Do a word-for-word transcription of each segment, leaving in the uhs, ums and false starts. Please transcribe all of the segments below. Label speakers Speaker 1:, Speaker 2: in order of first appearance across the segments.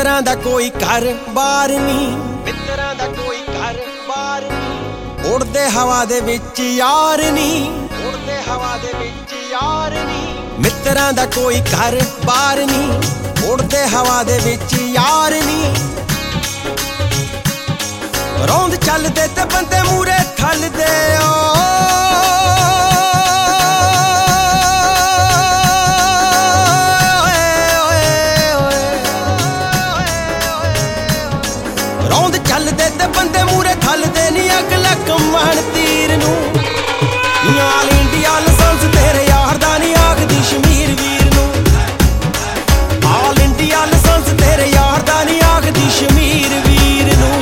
Speaker 1: ਮਿੱਤਰਾਂ ਦਾ ਕੋਈ ਘਰ ਬਾਰ ਨਹੀਂ, ਮਿੱਤਰਾਂ ਦਾ ਕੋਈ ਘਰ ਬਾਰ ਨਹੀਂ, ਉੜਦੇ ਹਵਾ ਦੇ ਵਿੱਚ ਯਾਰ ਨਹੀਂ, ਉੜਦੇ ਹਵਾ ਦੇ ਵਿੱਚ ਯਾਰ ਨਹੀਂ, ਮਿੱਤਰਾਂ ਦਾ ਕੋਈ ਘਰ ਬਾਰ ਨਹੀਂ, ਉੜਦੇ ਹਵਾ ਦੇ ਵਿੱਚ ਯਾਰ ਨਹੀਂ। ਰੌਂਦ ਚੱਲਦੇ ਤੇ ਬੰਦੇ ਮੂਰੇ ਖਲਦੇ ਓ, ਰੌਂਦ ਚੱਲਦੇ ਤੇ ਬੰਦੇ ਮੂਰੇ ਖਲਦੇ ਨੀ ਅਗਲਾ ਕਮਾਣ ਤੀਰ ਨੂੰ। ਆਲ ਇੰਡੀਆ ਲਾਇਸੈਂਸ ਤੇਰੇ ਯਾਰ ਦਾ ਨੀ ਆਖਦੀ ਸ਼ਮੀਰ ਵੀਰ ਨੂੰ, ਆਲ ਇੰਡੀਆ ਲਾਇਸੈਂਸ ਤੇਰੇ ਯਾਰ ਦਾ ਨੀ ਆਖਦੀ ਸ਼ਮੀਰ ਵੀਰ ਨੂੰ।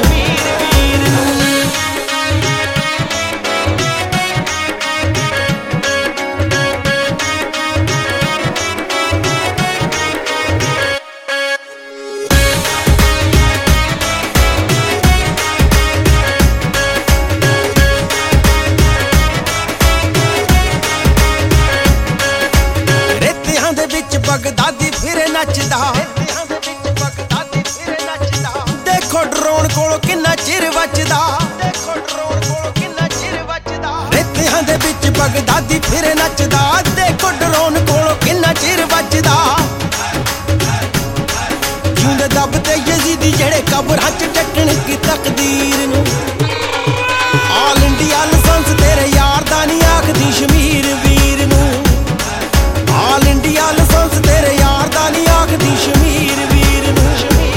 Speaker 1: ਬਗਦਾਦੀ ਫਿਰੇ ਨੱਚਦਾ, ਰੇਤਿਆਂ ਦੇ ਵਿੱਚ ਬਗਦਾਦੀ ਫਿਰੇ ਨੱਚਦਾ, ਦੇਖੋ ਡਰੋਨ ਕੋਲੋਂ ਕਿੰਨਾ ਚਿਰ ਵੱਜਦਾ, ਦੇਖੋ ਡਰੋਨ ਕੋਲੋਂ ਕਿੰਨਾ ਚਿਰ ਵੱਜਦਾ, ਰੇਤਿਆਂ ਦੇ ਵਿੱਚ ਬਗਦਾਦੀ ਫਿਰੇ ਨੱਚਦਾ, ਦੇਖੋ ਡਰੋਨ ਕੋਲੋਂ ਕਿੰਨਾ ਚਿਰ ਵੱਜਦਾ। ਜਿਉਂਦੇ ਦੱਬਦੇ ਯਜ਼ੀਦੀ ਜਿਹੜੇ ਕਬਰਾਂ ਚ ਟੱਕਣ ਕੀ ਤਕਦੀਰ ਨੂੰ। ਆਲ ਇੰਡੀਆ ਲਾਇਸੈਂਸ ਤੇਰੇ ਯਾਰ ਦਾ ਨੀ ਆਖਦੀ ਸ਼ਮੀਰ ਵੀਰ ਨੂੰ, ਆਲ ਇੰਡੀਆ ਲਾਇਸੈਂਸ ਤੇਰੇ ਯਾਰ ਦਾ ਨੀ ਆਖਦੀ ਸ਼ਮੀਰ ਵੀਰ ਨੂੰ।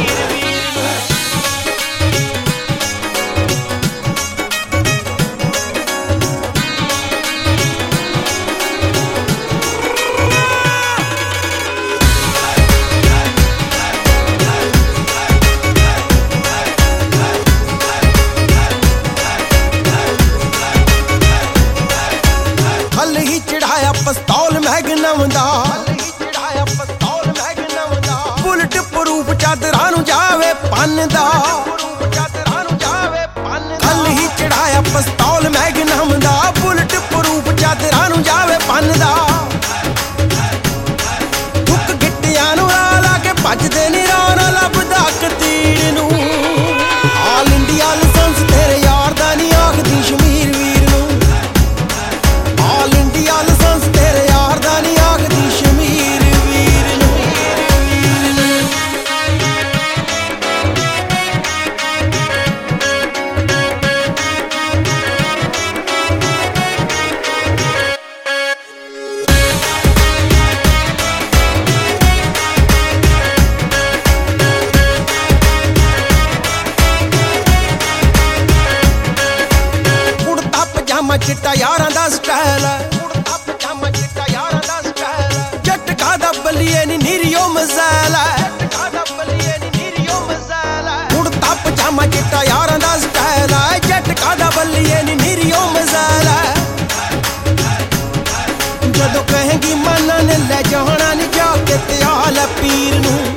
Speaker 1: ਹਲ ਹੀ ਚੜਾਇਆ ਪਿਸਤੌਲ ਮੈਗਨਮ ਦਾ, ਬੁਲਟ ਪ੍ਰੂਫ ਚਾਦਰਾਂ ਨੂੰ ਜਾਵੇ ਪੰਨ ਦਾ, ਕੱਲ ਹੀ ਚੜਾਇਆ ਪਿਸਤੌਲ ਮੈਗਨਮ ਦਾ, ਬੁਲਟ ਪ੍ਰੂਫ ਚਾਦਰਾਂ ਨੂੰ ਜਾਵੇ ਪੰਨ ਦਾ। ਥੁੱਕ ਗਿੱਟਿਆਂ ਨੂੰ ਆ ਲਾ ਕੇ ਭੱਜਦੇ ਨੀ ਰੌਣਾ ਲੱਭਦਾ ਕਤੀੜ ਨੂੰ। ਆਲ ਇੰਡੀਆ ਲਾਇਸੈਂਸ ਤੇਰੇ ਯਾਰ ਦਾ ਨੀ ਆਖਦੀ ਸ਼ਮੀਰ ਵੀਰ ਨੂੰ, ਆਲ ਇੰਡੀਆ ਲਾਇਸੈਂਸ ਤੇਰੇ ਯਾਰ ਦਾ ਨੀ ਆਖਦੀ ਸ਼ਮੀਰ ਵੀਰ ਨੂੰ। ਕੁੜਤਾ ਪਜਾਮਾ ਚਿੱਟਾ ਯਾਰਾਂ ਦਾ ਸਟਾਈਲ ਹੈ, ਕੁੜਤਾ ਪਜਾਮਾ ਚਿੱਟਾ ਯਾਰਾਂ ਦਾ ਸਟਾਈਲ ਹੈ, ਜੱਟ ਖਾਦਾ ਬੱਲੀਏ ਨੀ ਨੀਰੀਓ ਮਜ਼ਾਲ ਹੈ, ਜੱਟ ਖਾਦਾ ਬੱਲੀਏ ਨੀ ਨੀਰੀਓ ਮਜ਼ਾਲ ਹੈ, ਕੁੜਤਾ ਪਜਾਮਾ ਚਿੱਟਾ ਯਾਰਾਂ ਦਾ ਸਟਾਈਲ ਹੈ, ਜੱਟ ਖਾਦਾ ਬੱਲੀਏ ਨੀ ਨੀਰੀਓ ਮਜ਼ਾਲ ਹੈ। ਜਦੋਂ ਕਹੇਗੀ ਮਾਨਾ ਨੇ ਲੈ ਜਾਣਾ ਨੀ ਜਾ ਕੇ ਤਿਆਲ ਪੀਰ ਨੂੰ।